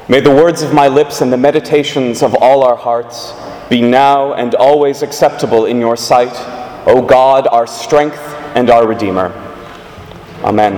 May the words of my lips and the meditations of all our hearts be now and always acceptable in your sight, O God, our strength and our Redeemer. Amen.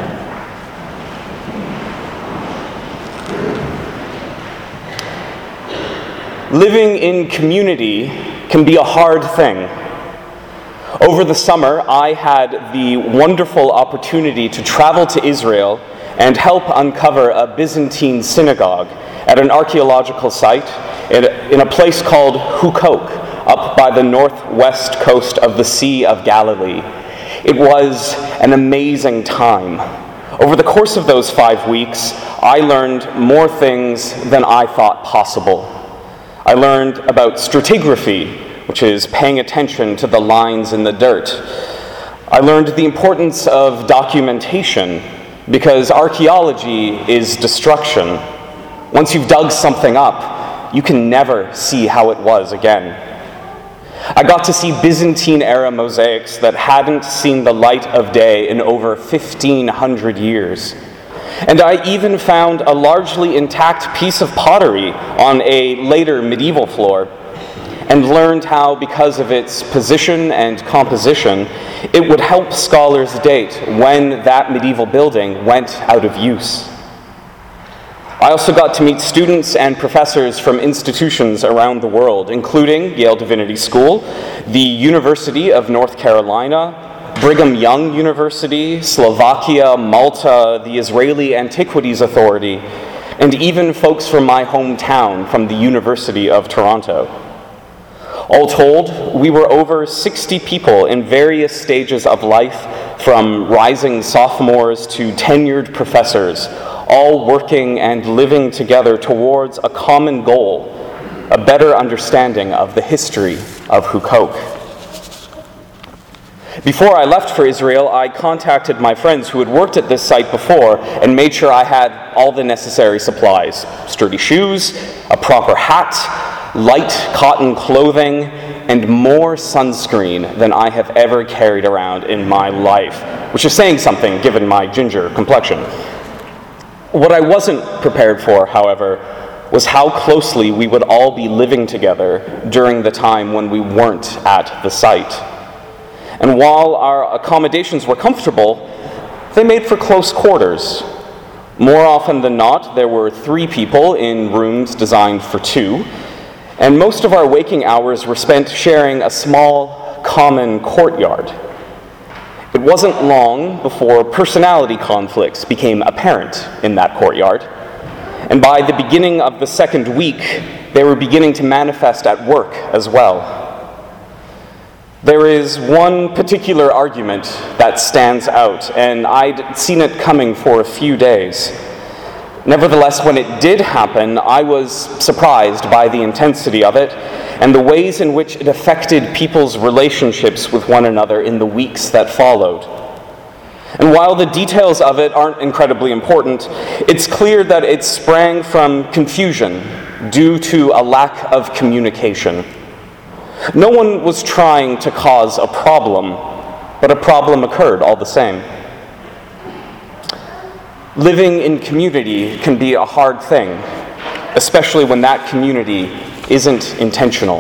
Living in community can be a hard thing. Over the summer, I had the wonderful opportunity to travel to Israel and help uncover a Byzantine synagogue at an archaeological site in a place called Hukok, up by the northwest coast of the Sea of Galilee. It was an amazing time. Over the course of those 5 weeks, I learned more things than I thought possible. I learned about stratigraphy, which is paying attention to the lines in the dirt. I learned the importance of documentation, because archaeology is destruction. Once you've dug something up, you can never see how it was again. I got to see Byzantine-era mosaics that hadn't seen the light of day in over 1,500 years. And I even found a largely intact piece of pottery on a later medieval floor, and learned how, because of its position and composition, it would help scholars date when that medieval building went out of use. I also got to meet students and professors from institutions around the world, including Yale Divinity School, the University of North Carolina, Brigham Young University, Slovakia, Malta, the Israeli Antiquities Authority, and even folks from my hometown, from the University of Toronto. All told, we were over 60 people in various stages of life, from rising sophomores to tenured professors, all working and living together towards a common goal, a better understanding of the history of Hukok. Before I left for Israel, I contacted my friends who had worked at this site before and made sure I had all the necessary supplies: sturdy shoes, a proper hat, light cotton clothing, and more sunscreen than I have ever carried around in my life, which is saying something given my ginger complexion. What I wasn't prepared for, however, was how closely we would all be living together during the time when we weren't at the site. And while our accommodations were comfortable, they made for close quarters. More often than not, there were 3 people in rooms designed for 2, and most of our waking hours were spent sharing a small, common courtyard. It wasn't long before personality conflicts became apparent in that courtyard, and by the beginning of the second week, they were beginning to manifest at work as well. There is one particular argument that stands out, and I'd seen it coming for a few days. Nevertheless, when it did happen, I was surprised by the intensity of it and the ways in which it affected people's relationships with one another in the weeks that followed. And while the details of it aren't incredibly important, it's clear that it sprang from confusion due to a lack of communication. No one was trying to cause a problem, but a problem occurred all the same. Living in community can be a hard thing, especially when that community isn't intentional.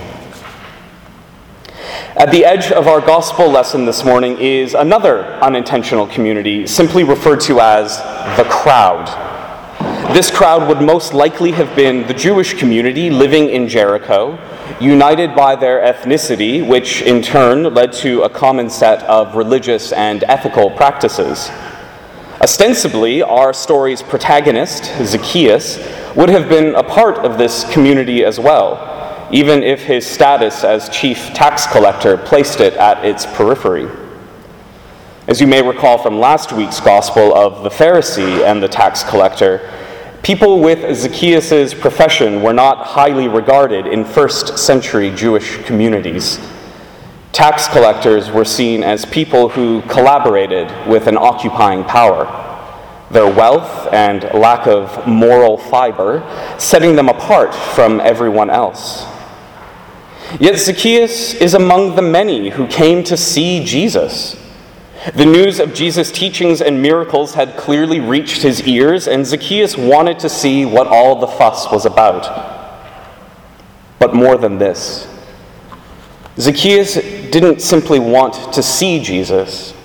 At the edge of our gospel lesson this morning is another unintentional community, simply referred to as the crowd. This crowd would most likely have been the Jewish community living in Jericho, united by their ethnicity, which in turn led to a common set of religious and ethical practices. Ostensibly, our story's protagonist, Zacchaeus, would have been a part of this community as well, even if his status as chief tax collector placed it at its periphery. As you may recall from last week's gospel of the Pharisee and the tax collector, people with Zacchaeus' profession were not highly regarded in first century Jewish communities. Tax collectors were seen as people who collaborated with an occupying power, their wealth and lack of moral fiber setting them apart from everyone else. Yet Zacchaeus is among the many who came to see Jesus. The news of Jesus' teachings and miracles had clearly reached his ears, and Zacchaeus wanted to see what all the fuss was about. But more than this, Zacchaeus didn't simply want to see Jesus.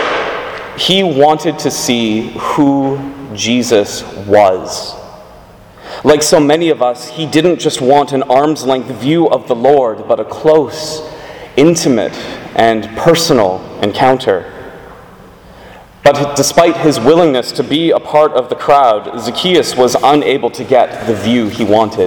He wanted to see who Jesus was. Like so many of us, he didn't just want an arm's length view of the Lord, but a close, intimate, and personal encounter. But despite his willingness to be a part of the crowd, Zacchaeus was unable to get the view he wanted.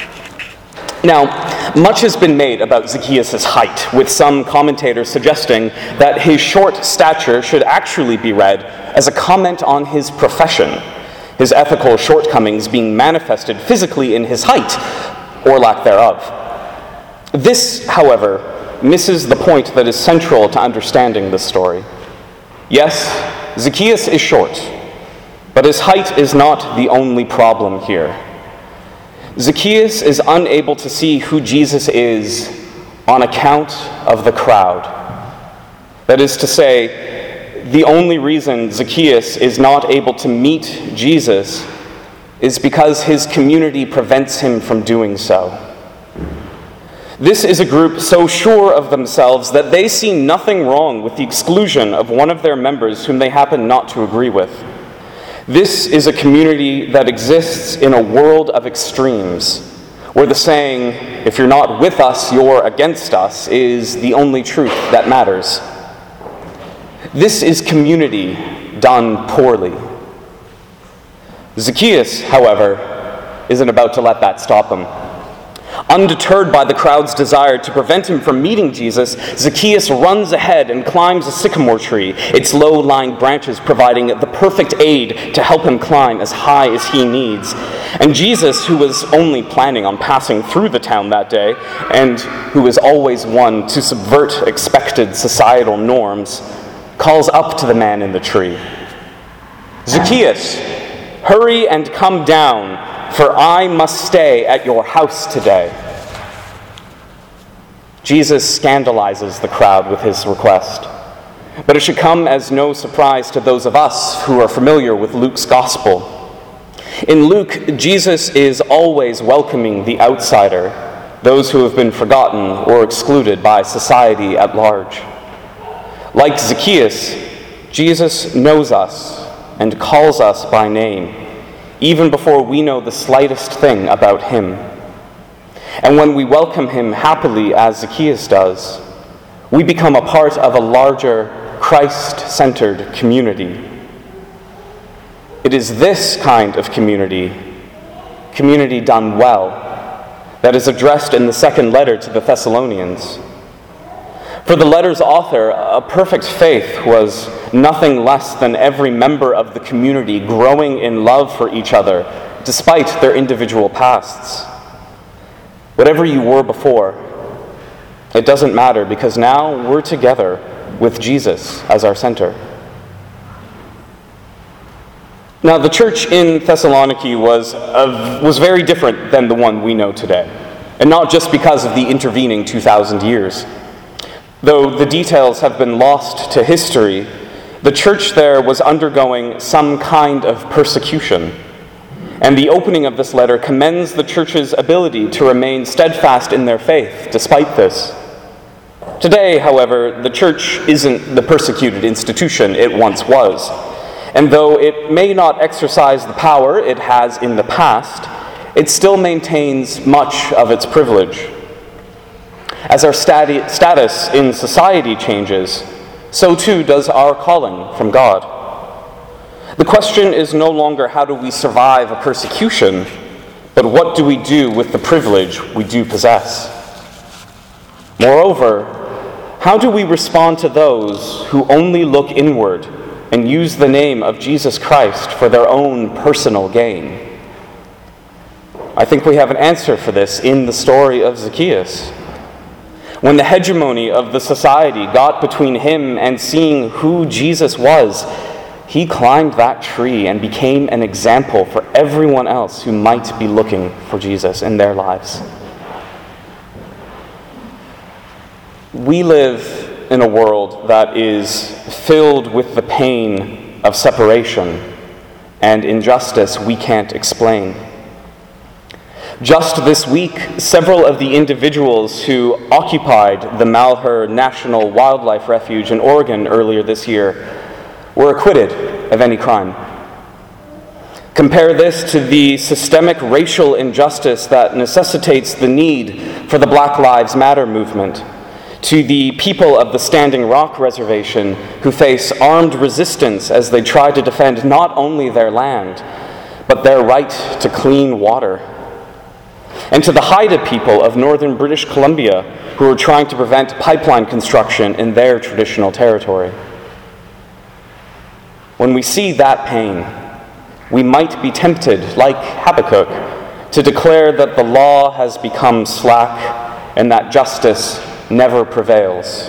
Now, much has been made about Zacchaeus' height, with some commentators suggesting that his short stature should actually be read as a comment on his profession, his ethical shortcomings being manifested physically in his height, or lack thereof. This, however, misses the point that is central to understanding this story. Yes, Zacchaeus is short, but his height is not the only problem here. Zacchaeus is unable to see who Jesus is on account of the crowd. That is to say, the only reason Zacchaeus is not able to meet Jesus is because his community prevents him from doing so. This is a group so sure of themselves that they see nothing wrong with the exclusion of one of their members whom they happen not to agree with. This is a community that exists in a world of extremes, where the saying, "If you're not with us, you're against us," is the only truth that matters. This is community done poorly. Zacchaeus, however, isn't about to let that stop him. Undeterred by the crowd's desire to prevent him from meeting Jesus, Zacchaeus runs ahead and climbs a sycamore tree, its low-lying branches providing the perfect aid to help him climb as high as he needs. And Jesus, who was only planning on passing through the town that day, and who is always one to subvert expected societal norms, calls up to the man in the tree. "Zacchaeus, hurry and come down, for I must stay at your house today." Jesus scandalizes the crowd with his request. But it should come as no surprise to those of us who are familiar with Luke's gospel. In Luke, Jesus is always welcoming the outsider, those who have been forgotten or excluded by society at large. Like Zacchaeus, Jesus knows us and calls us by name, even before we know the slightest thing about him. And when we welcome him happily as Zacchaeus does, we become a part of a larger, Christ-centered community. It is this kind of community done well, that is addressed in the second letter to the Thessalonians. For the letter's author, a perfect faith was nothing less than every member of the community growing in love for each other, despite their individual pasts. Whatever you were before, it doesn't matter, because now we're together with Jesus as our center. Now, the church in Thessaloniki was very different than the one we know today, and not just because of the intervening 2,000 years. Though the details have been lost to history, the church there was undergoing some kind of persecution. And the opening of this letter commends the church's ability to remain steadfast in their faith despite this. Today, however, the church isn't the persecuted institution it once was. And though it may not exercise the power it has in the past, it still maintains much of its privilege. As our status in society changes, so too does our calling from God. The question is no longer how do we survive a persecution, but what do we do with the privilege we do possess? Moreover, how do we respond to those who only look inward and use the name of Jesus Christ for their own personal gain? I think we have an answer for this in the story of Zacchaeus. When the hegemony of the society got between him and seeing who Jesus was, he climbed that tree and became an example for everyone else who might be looking for Jesus in their lives. We live in a world that is filled with the pain of separation and injustice we can't explain. Just this week, several of the individuals who occupied the Malheur National Wildlife Refuge in Oregon earlier this year were acquitted of any crime. Compare this to the systemic racial injustice that necessitates the need for the Black Lives Matter movement, to the people of the Standing Rock Reservation who face armed resistance as they try to defend not only their land, but their right to clean water, and to the Haida people of northern British Columbia who are trying to prevent pipeline construction in their traditional territory. When we see that pain, we might be tempted, like Habakkuk, to declare that the law has become slack and that justice never prevails.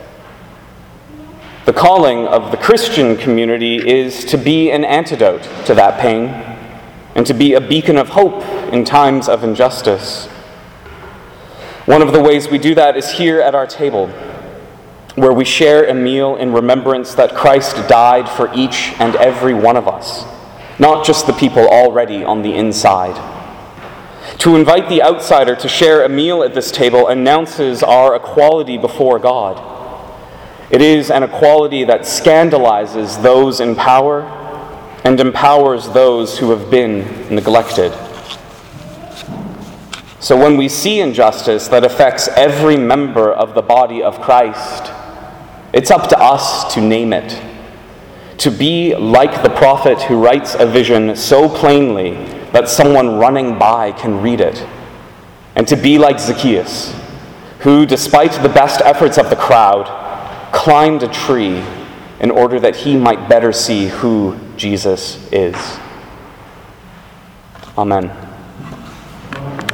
The calling of the Christian community is to be an antidote to that pain and to be a beacon of hope in times of injustice. One of the ways we do that is here at our table, where we share a meal in remembrance that Christ died for each and every one of us, not just the people already on the inside. To invite the outsider to share a meal at this table announces our equality before God. It is an equality that scandalizes those in power and empowers those who have been neglected. So when we see injustice that affects every member of the body of Christ, it's up to us to name it, to be like the prophet who writes a vision so plainly that someone running by can read it, and to be like Zacchaeus, who, despite the best efforts of the crowd, climbed a tree in order that he might better see who Jesus is. Amen.